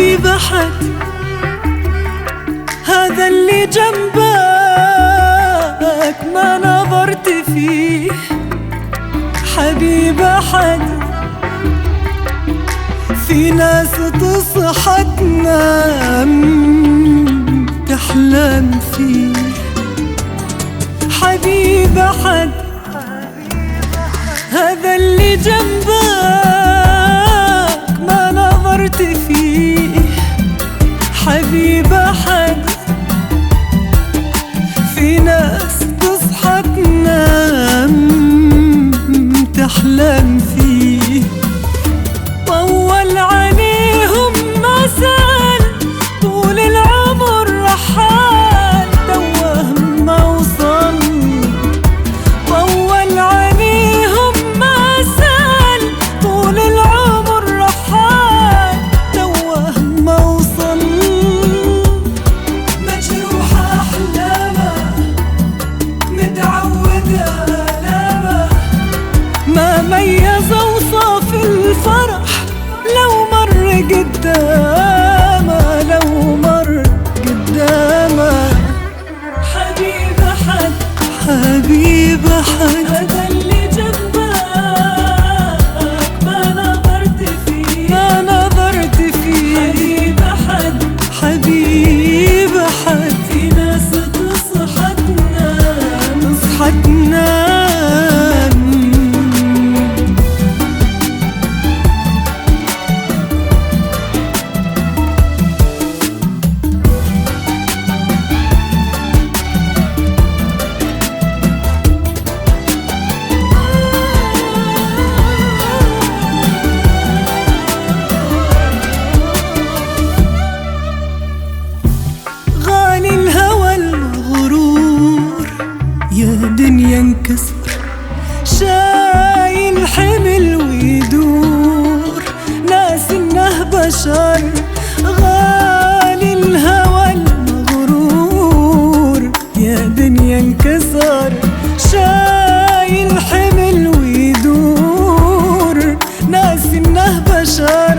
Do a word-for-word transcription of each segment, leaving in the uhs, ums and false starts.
حبيب أحد هذا اللي جنبك ما نظرت فيه. حبيب أحد في ناس تصحى تنام تحلم فيه. حبيب أحد هذا اللي جنبك ما نظرت فيه. حبيب أحد في ناس تصحى تنام تحلم فيه. طول عليهم ما سال طول العمر رحال توه ما وصل. طول عليهم ما سال طول العمر رحال توه ما وصل. مجروحة أحلامه متعودة آلامه ما ميز وصف الفرح لو مر قدامه لو مر قدامه. حبيب أحد حبيب أحد هذا اللي جنبك ما نظرت فيه ما نظرت فيه. حبيب أحد حبيب أحد في ناس تصحى تنام تصحى تنام. يا دنيا انكسر شايل حمل ويدور ناس انه بشر. غالي الهوى المغرور يا دنيا انكسر شايل حمل ويدور ناس انه بشر.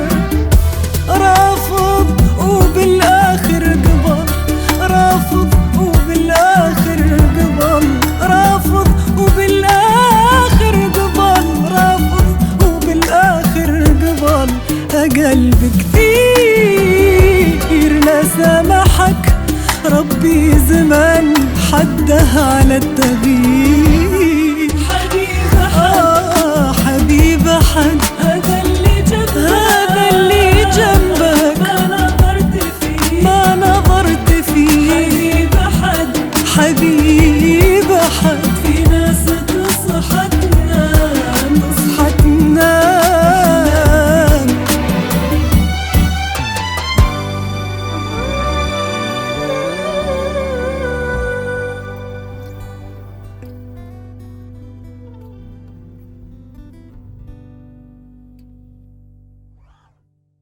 رافض وبالاخر قبل رافض وبالاخر قبل رافض وبالاخر قبل رافض وبالاخر قبل. قلب كثير لا سامحك ربي زمان حده على التغيير. حبيب أحد آه حبيب أحد هذا اللي جنبك هذا اللي جنبك ما نظرت فيه ما نظرت فيه. حبيب أحد حبيب أحد في ناس تصحى تنام تصحى تنام.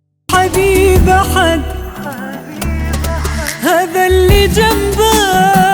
حبيب أحد هذا اللي جنبك